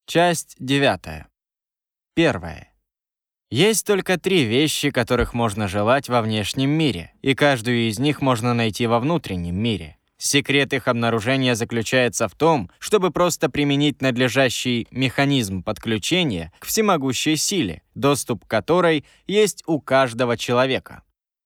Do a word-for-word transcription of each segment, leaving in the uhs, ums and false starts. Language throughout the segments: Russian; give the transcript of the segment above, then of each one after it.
Часть девятая. Первое. Есть только три вещи, которых можно желать во внешнем мире, и каждую из них можно найти во внутреннем мире. Секрет их обнаружения заключается в том, чтобы просто применить надлежащий механизм подключения к всемогущей силе, доступ к которой есть у каждого человека.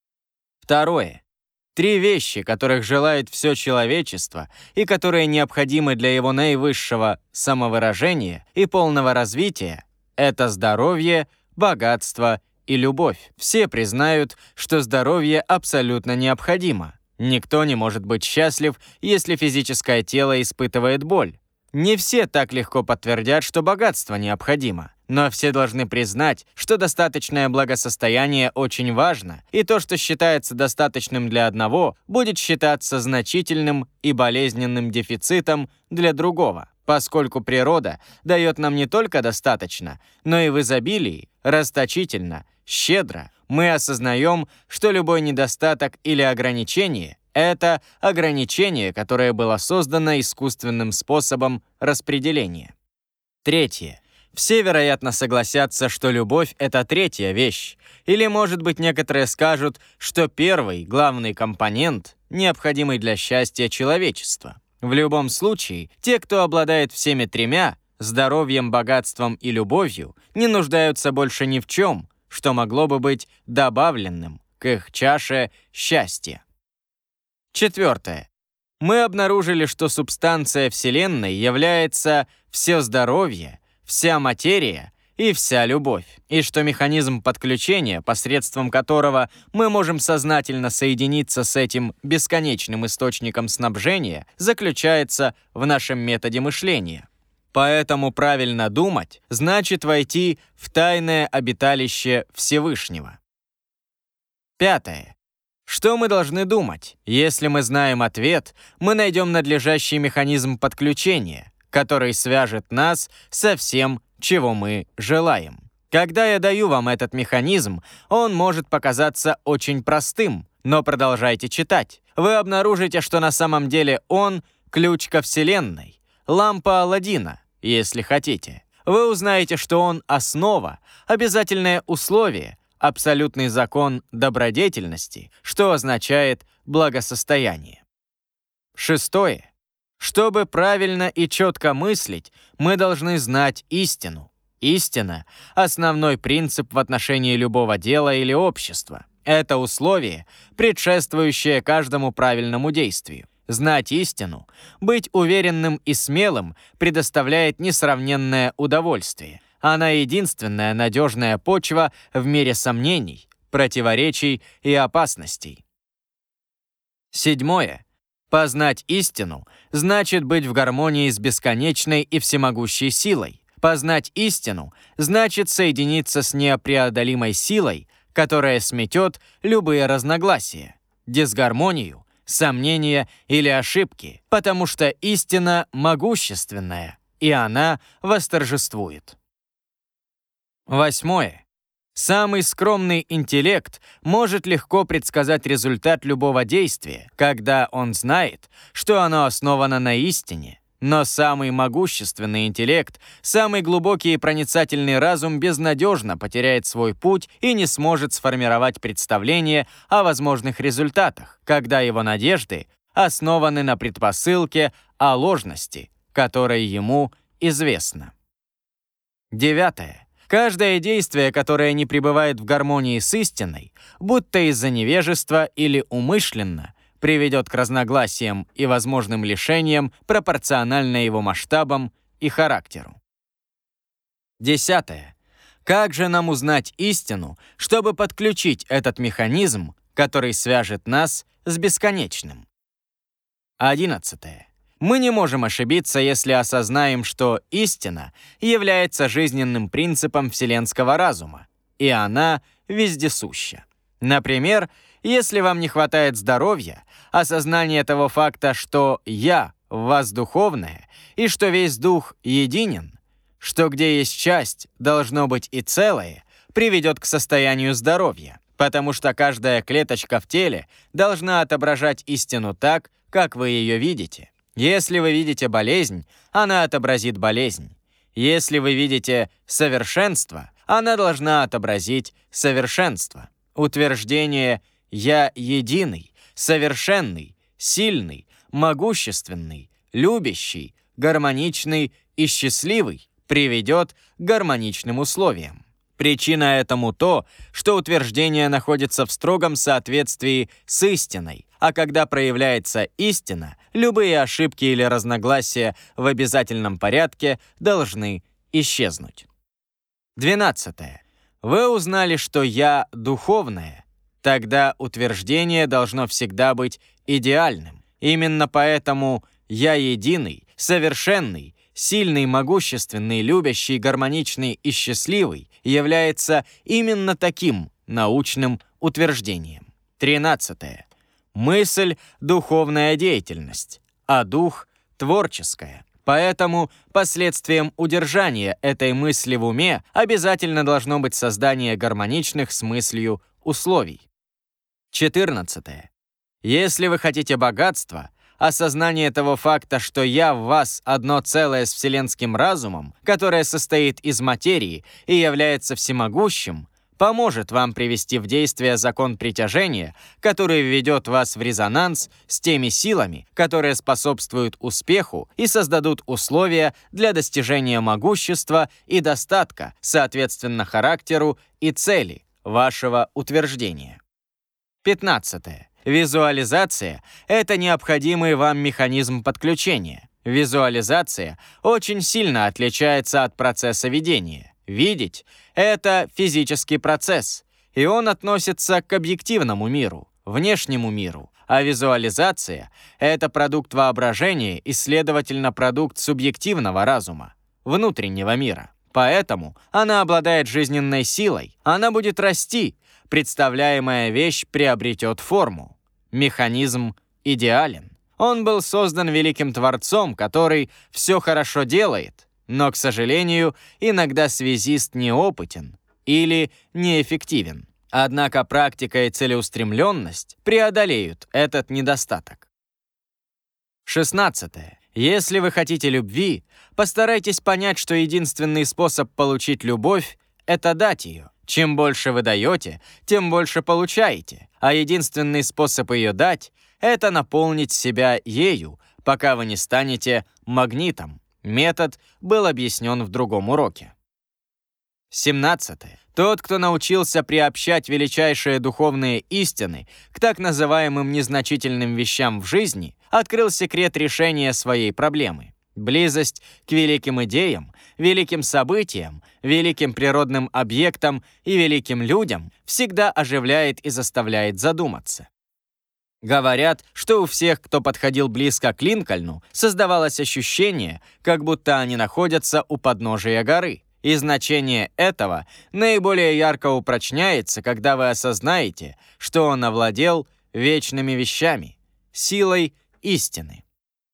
Второе. Три вещи, которых желает все человечество и которые необходимы для его наивысшего самовыражения и полного развития — это здоровье, богатство и любовь. Все признают, что здоровье абсолютно необходимо. Никто не может быть счастлив, если физическое тело испытывает боль. Не все так легко подтвердят, что богатство необходимо. Но все должны признать, что достаточное благосостояние очень важно, и то, что считается достаточным для одного, будет считаться значительным и болезненным дефицитом для другого, поскольку природа дает нам не только достаточно, но и в изобилии, расточительно, щедро. Мы осознаем, что любой недостаток или ограничение — это ограничение, которое было создано искусственным способом распределения. Третье. Все, вероятно, согласятся, что любовь — это третья вещь. Или, может быть, некоторые скажут, что первый, главный компонент, необходимый для счастья человечества. В любом случае, те, кто обладает всеми тремя — здоровьем, богатством и любовью, не нуждаются больше ни в чем, что могло бы быть добавленным к их чаше счастья. Четвертое. Мы обнаружили, что субстанция Вселенной является все здоровье, вся материя и вся любовь, и что механизм подключения, посредством которого мы можем сознательно соединиться с этим бесконечным источником снабжения, заключается в нашем методе мышления. Поэтому правильно думать значит войти в тайное обиталище Всевышнего. Пятое. Что мы должны думать? Если мы знаем ответ, мы найдем надлежащий механизм подключения, который свяжет нас со всем, чего мы желаем. Когда я даю вам этот механизм, он может показаться очень простым, но продолжайте читать. Вы обнаружите, что на самом деле он — ключ ко Вселенной, лампа Аладдина, если хотите. Вы узнаете, что он — основа, обязательное условие, абсолютный закон добродетельности, что означает благосостояние. Шестое. Чтобы правильно и четко мыслить, мы должны знать истину. Истина — основной принцип в отношении любого дела или общества. Это условие, предшествующее каждому правильному действию. Знать истину, быть уверенным и смелым предоставляет несравненное удовольствие. Она единственная надежная почва в мире сомнений, противоречий и опасностей. Седьмое. Познать истину значит быть в гармонии с бесконечной и всемогущей силой. Познать истину значит соединиться с непреодолимой силой, которая сметет любые разногласия, дисгармонию, сомнения или ошибки, потому что истина могущественная, и она восторжествует. Восьмое. Самый скромный интеллект может легко предсказать результат любого действия, когда он знает, что оно основано на истине. Но самый могущественный интеллект, самый глубокий и проницательный разум безнадежно потеряет свой путь и не сможет сформировать представление о возможных результатах, когда его надежды основаны на предпосылке о ложности, которая ему известна. Девятое. Каждое действие, которое не пребывает в гармонии с истиной, будто из-за невежества или умышленно, приведет к разногласиям и возможным лишениям пропорционально его масштабам и характеру. Десятое. Как же нам узнать истину, чтобы подключить этот механизм, который свяжет нас с бесконечным? Одиннадцатое. Мы не можем ошибиться, если осознаем, что истина является жизненным принципом вселенского разума, и она вездесуща. Например, если вам не хватает здоровья, осознание того факта, что «я» в вас духовное, и что весь дух единен, что где есть часть, должно быть и целое, приведет к состоянию здоровья, потому что каждая клеточка в теле должна отображать истину так, как вы ее видите. Если вы видите болезнь, она отобразит болезнь. Если вы видите совершенство, она должна отобразить совершенство. Утверждение «я единый», «совершенный», «сильный», «могущественный», «любящий», «гармоничный» и «счастливый» приведет к гармоничным условиям. Причина этому то, что утверждение находится в строгом соответствии с истиной, а когда проявляется истина, любые ошибки или разногласия в обязательном порядке должны исчезнуть. двенадцатое. Вы узнали, что «я» духовное. Тогда утверждение должно всегда быть идеальным. Именно поэтому «я единый», совершенный, сильный, могущественный, любящий, гармоничный и счастливый является именно таким научным утверждением. тринадцатое. Мысль – духовная деятельность, а дух – творческая. Поэтому последствием удержания этой мысли в уме обязательно должно быть создание гармоничных с мыслью условий. четырнадцатое. Если вы хотите богатства, осознание того факта, что «я» в вас одно целое с вселенским разумом, которое состоит из материи и является всемогущим, поможет вам привести в действие закон притяжения, который введет вас в резонанс с теми силами, которые способствуют успеху и создадут условия для достижения могущества и достатка, соответственно характеру и цели вашего утверждения. пятнадцатое. Визуализация – это необходимый вам механизм подключения. Визуализация очень сильно отличается от процесса видения. Видеть – это физический процесс, и он относится к объективному миру, внешнему миру, а визуализация – это продукт воображения и, следовательно, продукт субъективного разума, внутреннего мира. Поэтому она обладает жизненной силой, она будет расти, представляемая вещь приобретет форму. Механизм идеален. Он был создан великим Творцом, который все хорошо делает, но, к сожалению, иногда связист неопытен или неэффективен. Однако практика и целеустремленность преодолеют этот недостаток. шестнадцатое. Если вы хотите любви, постарайтесь понять, что единственный способ получить любовь – это дать ее. Чем больше вы даете, тем больше получаете, а единственный способ ее дать – это наполнить себя ею, пока вы не станете магнитом. Метод был объяснен в другом уроке. семнадцатое. Тот, кто научился приобщать величайшие духовные истины к так называемым незначительным вещам в жизни, открыл секрет решения своей проблемы. Близость к великим идеям, великим событиям, великим природным объектам и великим людям всегда оживляет и заставляет задуматься. Говорят, что у всех, кто подходил близко к Линкольну, создавалось ощущение, как будто они находятся у подножия горы. И значение этого наиболее ярко упрочняется, когда вы осознаете, что он овладел вечными вещами, силой истины.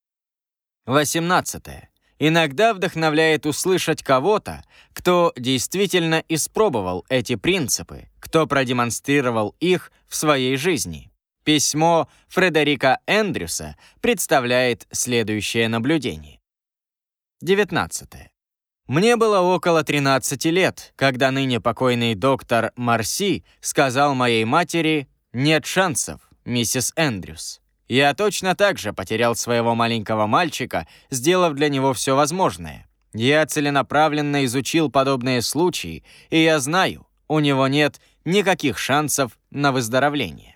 восемнадцатое. Иногда вдохновляет услышать кого-то, кто действительно испробовал эти принципы, кто продемонстрировал их в своей жизни. Письмо Фредерика Эндрюса представляет следующее наблюдение. девятнадцатое. Мне было около тринадцати лет, когда ныне покойный доктор Марси сказал моей матери «Нет шансов, миссис Эндрюс». Я точно так же потерял своего маленького мальчика, сделав для него все возможное. Я целенаправленно изучил подобные случаи, и я знаю, у него нет никаких шансов на выздоровление.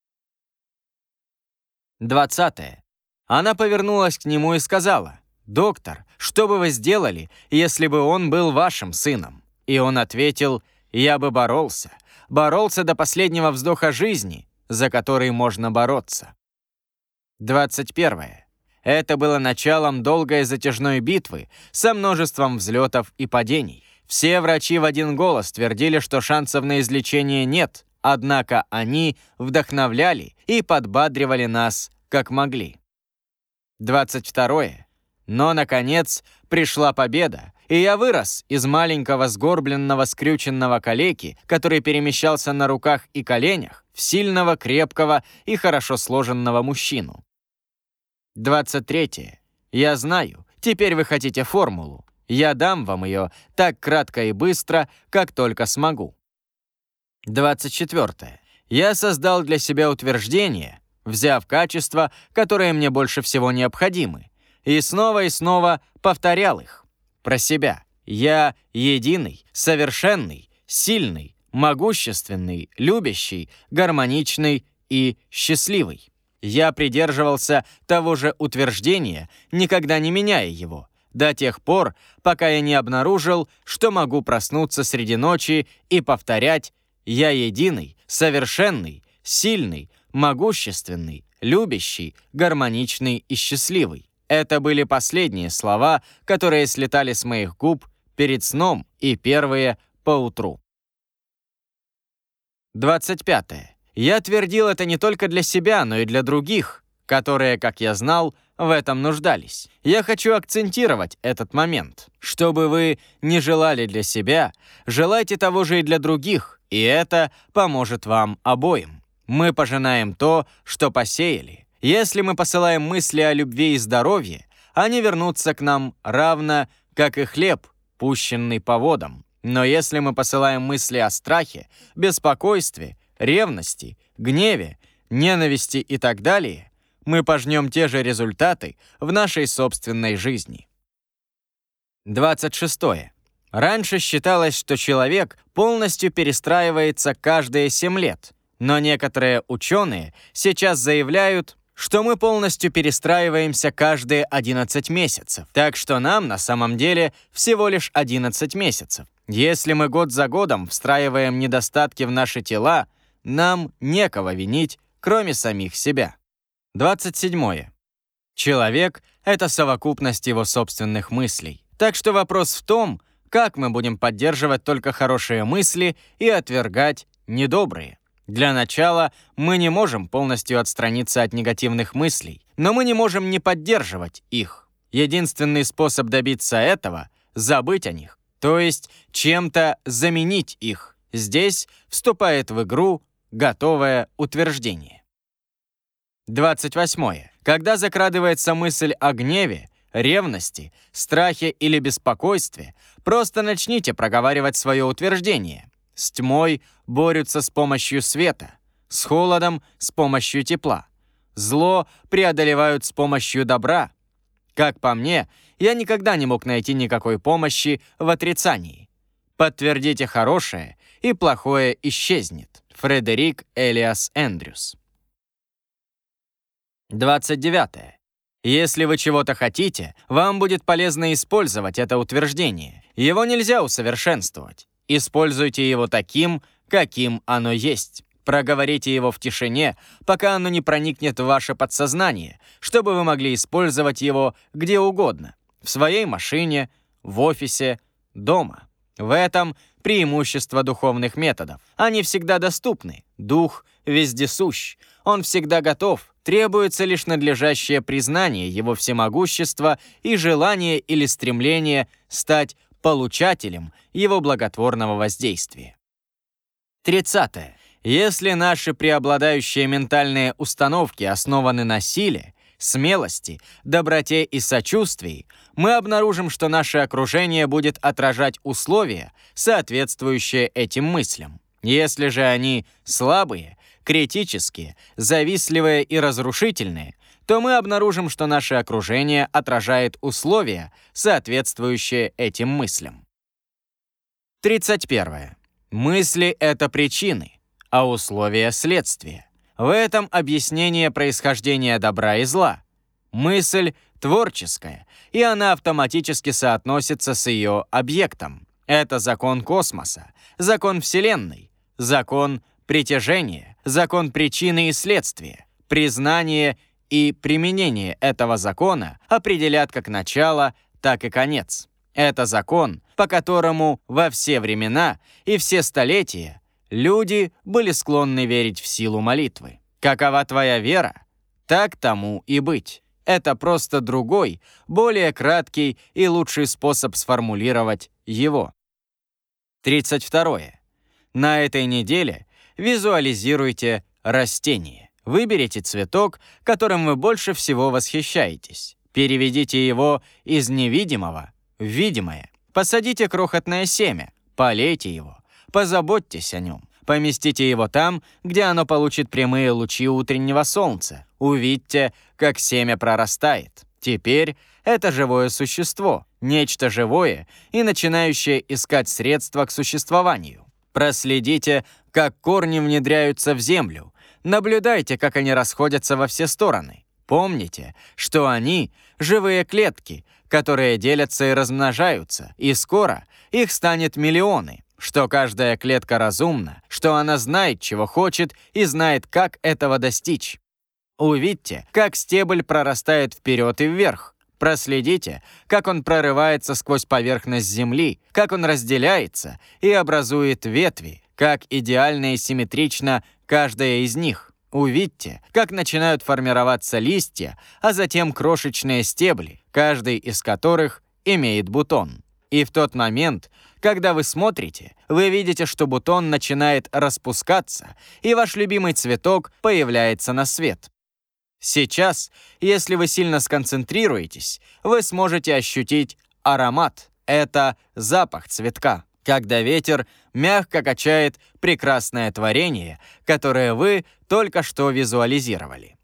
двадцатое. Она повернулась к нему и сказала: «Доктор, что бы вы сделали, если бы он был вашим сыном?» И он ответил: «Я бы боролся, боролся до последнего вздоха жизни, за который можно бороться». двадцать первое. Это было началом долгой затяжной битвы со множеством взлетов и падений. Все врачи в один голос твердили, что шансов на излечение нет, однако они вдохновляли и подбадривали нас, как могли. двадцать второе. Но, наконец, пришла победа, и я вырос из маленького сгорбленного скрюченного калеки, который перемещался на руках и коленях, в сильного, крепкого и хорошо сложенного мужчину. двадцать третье. Я знаю, теперь вы хотите формулу. Я дам вам ее так кратко и быстро, как только смогу. двадцать четвёртое. Я создал для себя утверждение, взяв качества, которые мне больше всего необходимы, и снова и снова повторял их. Про себя. Я единый, совершенный, сильный, могущественный, любящий, гармоничный и счастливый. Я придерживался того же утверждения, никогда не меняя его, до тех пор, пока я не обнаружил, что могу проснуться среди ночи и повторять «Я единый, совершенный, сильный, могущественный, любящий, гармоничный и счастливый». Это были последние слова, которые слетали с моих губ перед сном и первые поутру. двадцать пятое. Я твердил это не только для себя, но и для других, которые, как я знал, в этом нуждались. Я хочу акцентировать этот момент. Чтобы вы не желали для себя, желайте того же и для других, и это поможет вам обоим. Мы пожинаем то, что посеяли. Если мы посылаем мысли о любви и здоровье, они вернутся к нам равно, как и хлеб, пущенный по водам. Но если мы посылаем мысли о страхе, беспокойстве, ревности, гневе, ненависти и так далее, мы пожнем те же результаты в нашей собственной жизни. двадцать шестое. Раньше считалось, что человек полностью перестраивается каждые семь лет, но некоторые ученые сейчас заявляют, что мы полностью перестраиваемся каждые одиннадцать месяцев, так что нам на самом деле всего лишь одиннадцать месяцев. Если мы год за годом встраиваем недостатки в наши тела, нам некого винить, кроме самих себя. двадцать седьмое. Человек — это совокупность его собственных мыслей. Так что вопрос в том, как мы будем поддерживать только хорошие мысли и отвергать недобрые. Для начала мы не можем полностью отстраниться от негативных мыслей, но мы не можем не поддерживать их. Единственный способ добиться этого — забыть о них, то есть чем-то заменить их. Здесь вступает в игру готовое утверждение. двадцать восьмое. Когда закрадывается мысль о гневе, ревности, страхе или беспокойстве, просто начните проговаривать свое утверждение. С тьмой борются с помощью света, с холодом — с помощью тепла. Зло преодолевают с помощью добра. Как по мне, я никогда не мог найти никакой помощи в отрицании. Подтвердите хорошее, и плохое исчезнет. Фредерик Элиас Эндрюс. двадцать девятое. Если вы чего-то хотите, вам будет полезно использовать это утверждение. Его нельзя усовершенствовать. Используйте его таким, каким оно есть. Проговорите его в тишине, пока оно не проникнет в ваше подсознание, чтобы вы могли использовать его где угодно. В своей машине, в офисе, дома. В этом преимущество духовных методов. Они всегда доступны. Дух вездесущ. Он всегда готов. Требуется лишь надлежащее признание его всемогущества и желание или стремление стать получателем его благотворного воздействия. тридцатое. Если наши преобладающие ментальные установки основаны на силе, смелости, доброте и сочувствии, мы обнаружим, что наше окружение будет отражать условия, соответствующие этим мыслям. Если же они слабые, критические, завистливые и разрушительные, то мы обнаружим, что наше окружение отражает условия, соответствующие этим мыслям. тридцать первое. Мысли — это причины, а условия — следствия. В этом объяснение происхождения добра и зла. Мысль творческая, и она автоматически соотносится с ее объектом. Это закон космоса, закон Вселенной, закон притяжения, закон причины и следствия. Признание и применение этого закона определят как начало, так и конец. Это закон, по которому во все времена и все столетия люди были склонны верить в силу молитвы. Какова твоя вера, так тому и быть. Это просто другой, более краткий и лучший способ сформулировать его. тридцать второе. На этой неделе визуализируйте растение. Выберите цветок, которым вы больше всего восхищаетесь. Переведите его из невидимого в видимое. Посадите крохотное семя, полейте его, позаботьтесь о нем. Поместите его там, где оно получит прямые лучи утреннего солнца. Увидьте, как семя прорастает. Теперь это живое существо, нечто живое и начинающее искать средства к существованию. Проследите, как корни внедряются в землю. Наблюдайте, как они расходятся во все стороны. Помните, что они — живые клетки, которые делятся и размножаются, и скоро их станет миллионы. Что каждая клетка разумна, что она знает, чего хочет, и знает, как этого достичь. Увидьте, как стебель прорастает вперед и вверх. Проследите, как он прорывается сквозь поверхность земли, как он разделяется и образует ветви, как идеально и симметрично каждая из них. Увидьте, как начинают формироваться листья, а затем крошечные стебли, каждый из которых имеет бутон. И в тот момент, когда вы смотрите, вы видите, что бутон начинает распускаться, и ваш любимый цветок появляется на свет. Сейчас, если вы сильно сконцентрируетесь, вы сможете ощутить аромат. Это запах цветка, когда ветер мягко качает прекрасное творение, которое вы только что визуализировали.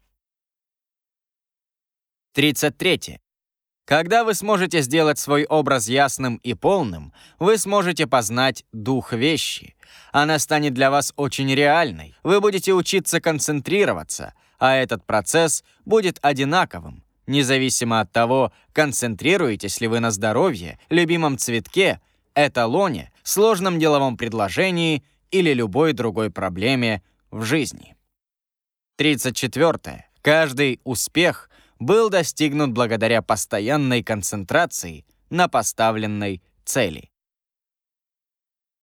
тридцать три. Когда вы сможете сделать свой образ ясным и полным, вы сможете познать дух вещи. Она станет для вас очень реальной. Вы будете учиться концентрироваться, а этот процесс будет одинаковым, независимо от того, концентрируетесь ли вы на здоровье, любимом цветке, эталоне, сложном деловом предложении или любой другой проблеме в жизни. тридцать четыре. Каждый успех был достигнут благодаря постоянной концентрации на поставленной цели.